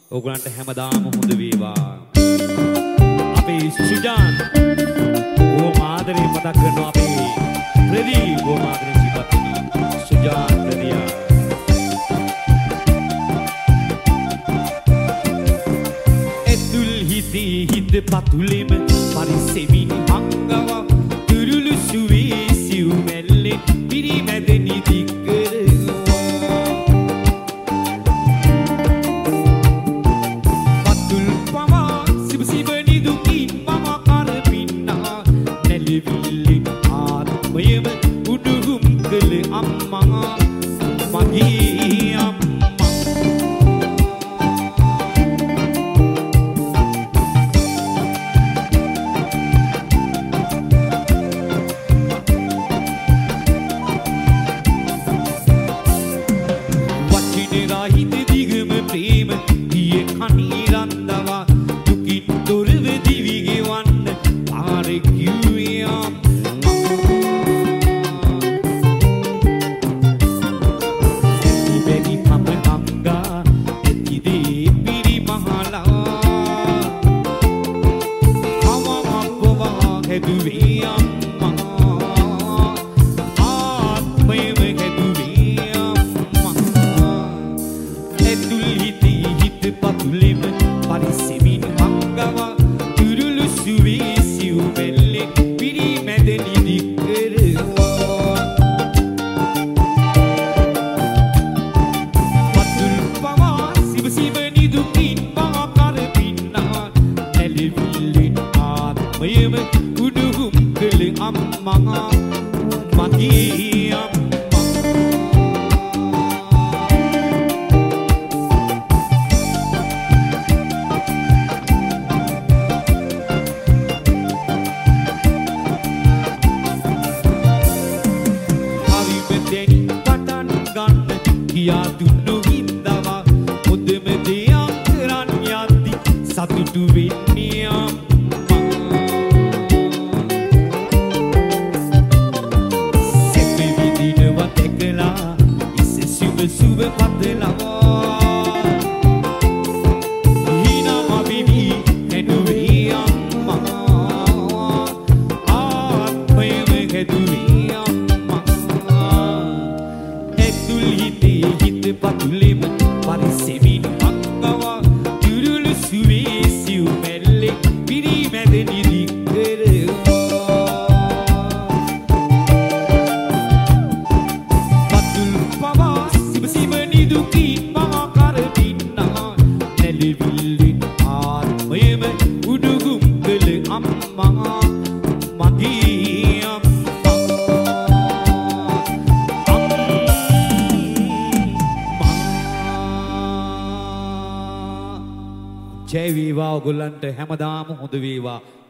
ඕගලන්ට හැමදාම හොඳ වේවා. අපේ සුජාන් ඕ මාදරේ මතක් කරනවා අපේ ප්‍රදී ඕ මාදරේ සිපත් සුජාන් ප්‍රදියා. එතුල් හිතේ හිත පතුලෙම පරිසෙමින් හංගව තුරුළු සුවේ සිව් මැල්ලේ පිරිමැදෙනි දික්කර ජය වේවා ඔයගොල්ලන්ට හැමදාම හොඳ වේවා